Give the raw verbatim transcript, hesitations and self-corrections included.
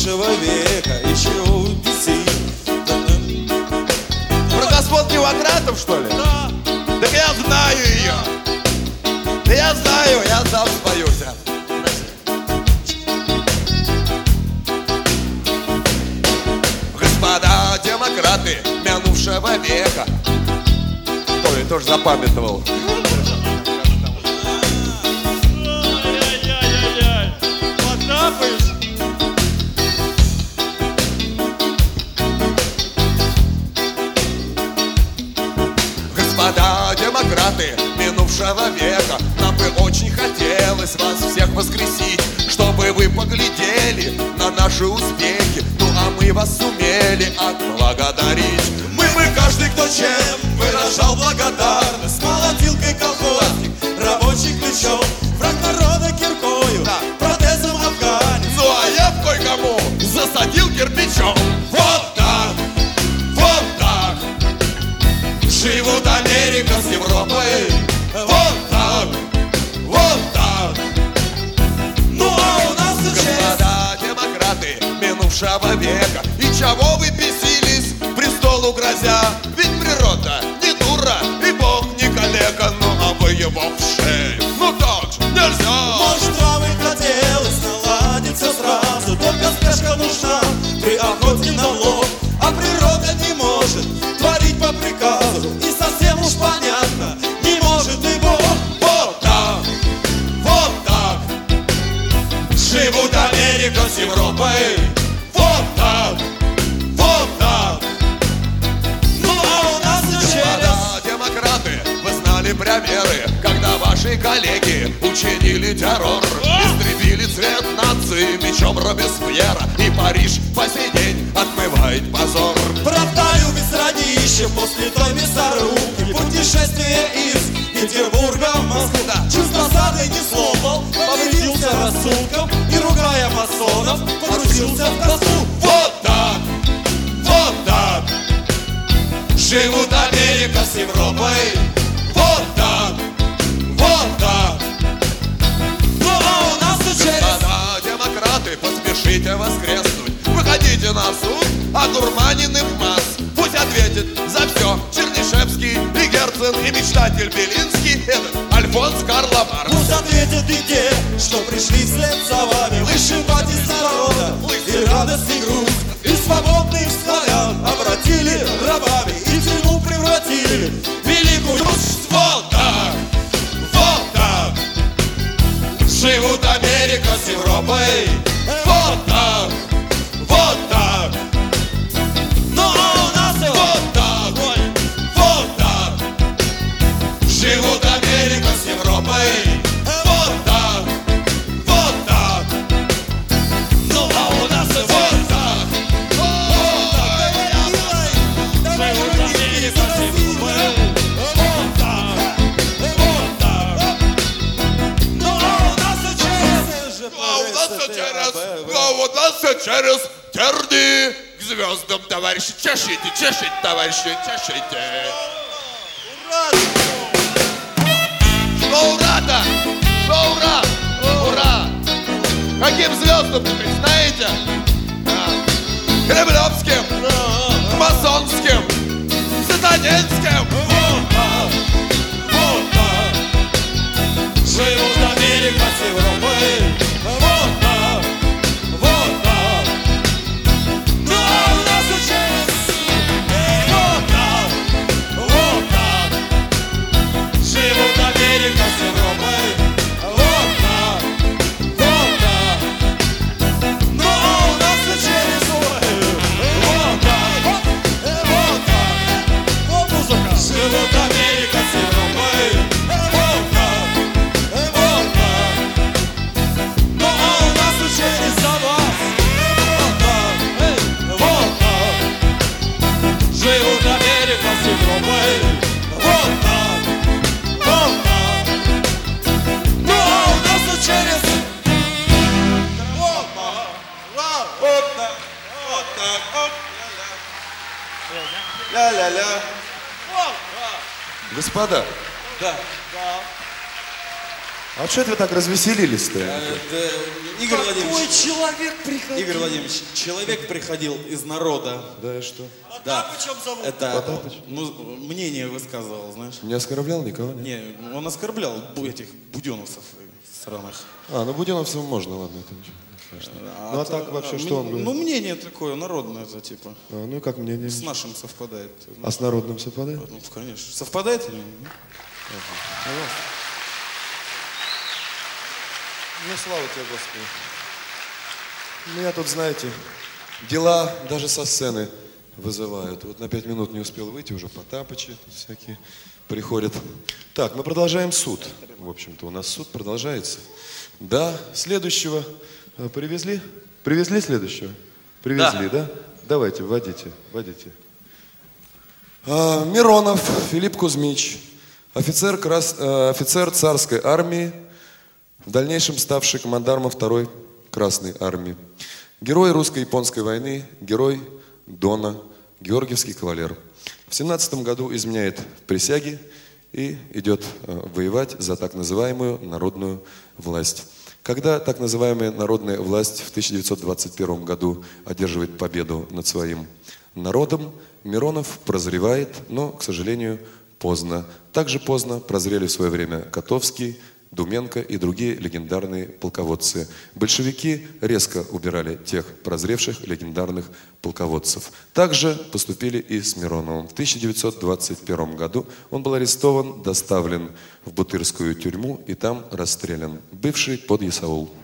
нашего века, и чего вы бесите? Про господ Кривократов, что ли? Да. Так я знаю ее. Да я знаю, я сам спою. Господа демократы минувшего века. Ой, тоже запамятовал. Ай-яй-яй-яй. Потапыч. Господа демократы минувшего века, нам бы очень хотелось вас всех воскресить, чтобы вы поглядели на наши успехи. Ну а мы вас сумели отблагодарить. Мы бы каждый, кто чем выражал благодарность. Молотилкой колхозник, рабочий ключом, враг народа киркою, Да. протезом афганец. Ну а я в кое-кому засадил кирпичом. Вот так, вот так живут Америка с Европой. Вот так, вот так. Ну а у нас честь. Господа демократы минувшего века, и чего вы бесились, престолу грозя? Ведь природа не дура, и Бог не калека. Ну а вы его в шею, ну так же нельзя. Может, вам и хотелось наладить все сразу, только спешка нужна при охоте на лов. А природа не может творить по приказу, и совсем уж понятно, не может и Бог. Вот так, вот так живут Америка с Европой. Вот так, вот так. Ну а у нас и через. Господа демократы, вы знали примеры, когда ваши коллеги учинили террор, истребили цвет нации мечом Робеспьера, и Париж по сей день отмывает позор. Братаю бессродище после той мясорубки, путешествие из Петербурга в Москву. Да. Чувство сады не слопал, повредился рассудком, и, ругая масонов, погрузился в тоску. Вот так, вот так живут Америка с Европой. Вот так, вот так. Ну а у нас и через. Господа демократы, поспешите воскреснуть. Выходите на суд, одурманенных масс. Пусть ответит за все Чернышевский и Герцен, и мечтатель Белинский, этот Альфонс Карла Маркс. Пусть ответят и те, что пришли вслед за вами. Высшим батист народа, и радость, и грусть, и свободных славян обратили рабами, и тюрьму превратили в великую Русь. Вот так, вот так живут Америка с Европой. Вот так, вот так. Ну а у нас и Вот так, вот так живут Америка с Европой. Вот так, вот так. ну а у нас и Вот так. живут Америка с Европой. Вот так, вот так. Ну а у нас и через. А у нас все через, а у нас все через терни к звездам, товарищи. Чешите, чешите, товарищи, чешите. Что ура-то? Что ура? Ура! Каким звездам теперь, знаете? А, Кремлевским, масонским, сатанинским. Вот так, вот так живут Америка с Европой. Вот так, вот так. Ну а у нас и через. Вот так, вот так живут Америка с Европой. Вот так, вот так. Ну а у нас и через. Вот так, вот так. Вот музыка. Живут Америка с Европой. Вот так, вот так. Ну а у нас и через за вас. Вот так, вот так. Живут Америка с Европой. Вот так, вот так. Ну а у нас и через. Вот так, вот так, вот так, вот. Ля-ля-ля. Вот так. Господа, Да. Да. А что это вы так развеселились-то? Э, да, Игорь Какой Владимирович, человек приходил? Игорь Владимирович, человек приходил из народа. Да и что? Да. Потапычем зовут. Это, Потапыч? ну, мнение высказывал, знаешь. Не оскорблял никого, нет? Не, он оскорблял бу- этих буденовцев сраных. А, ну Буденовцу можно, ладно, это ничего страшного. Ну а то- так вообще а, что он м- говорит? Ну, мнение такое, народное, это типа. А, ну и как мнение? С нашим совпадает. А с народным совпадает? Ну, конечно. Совпадает или нет? Ну, слава тебе, Господи. Ну, я тут, знаете, дела даже со сцены вызывают. Вот на пять минут не успел выйти, уже Потапычи тут всякие приходят. Так, мы продолжаем суд. В общем-то, у нас суд продолжается. Да, следующего э, привезли? Привезли следующего? Привезли, да? Давайте, вводите, вводите. А, Миронов Филипп Кузьмич, офицер, крас... э, офицер царской армии, в дальнейшем ставший командармом второй Красной армии. Герой русско-японской войны, герой Дона, георгиевский кавалер. В семнадцатом году изменяет присяги и идет э, воевать за так называемую народную власть. Когда так называемая народная власть в тысяча девятьсот двадцать первом году одерживает победу над своим народом, Миронов прозревает, но, к сожалению, поздно. Также поздно прозрели в свое время Котовский, Думенко и другие легендарные полководцы. Большевики резко убирали тех прозревших легендарных полководцев. Также поступили и с Мироновым. В тысяча девятьсот двадцать первом году он был арестован, доставлен в Бутырскую тюрьму и там расстрелян. Бывший подъясаул.